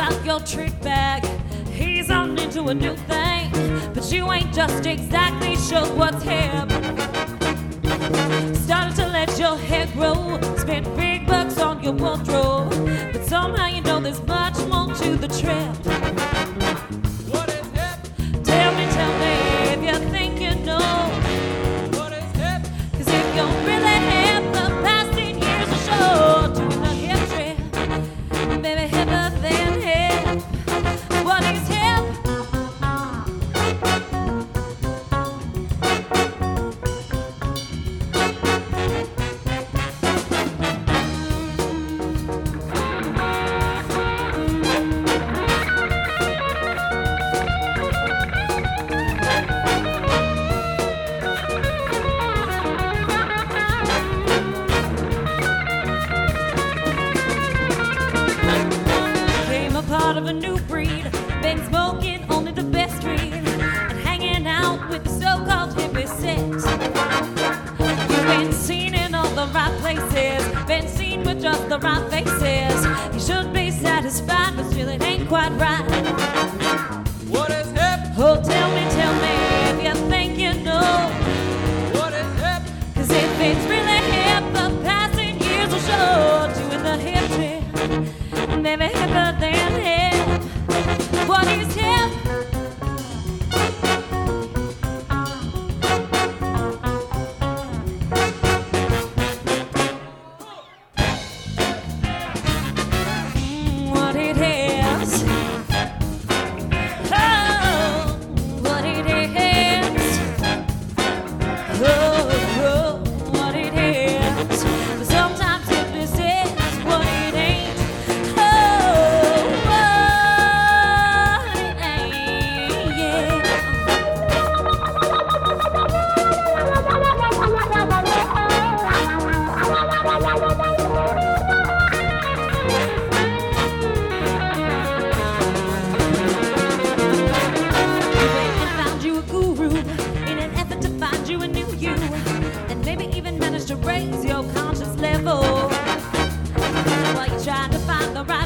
out your trick bag. He's on into a new thing, but you ain't just exactly sure what's hip. Started to let your hair grow, spent big bucks on your wardrobe, but somehow you know there's much more to the trip. What is hip? Tell me if you think you know. What is hip? 'Cause if you're really hip, the past 10 years will show. Doing the hip trip, baby, hipper than hip. What is hip? Part of a new breed, been smoking only the best weed, and hanging out with the so-called hippie set. You've been seen in all the right places, been seen with just the right faces. You should be satisfied, but still it ain't quite right. What is hip? Oh, tell me if you think you know. What is hip? 'Cause if it's really hip, the past 10 years will show. Doing the hip trip, baby, hipper than hip. What is hip? What it is? Oh, what it is? Oh, what it is? But sometimes if this is what it ain't. Raise your conscience level while you're trying to find the right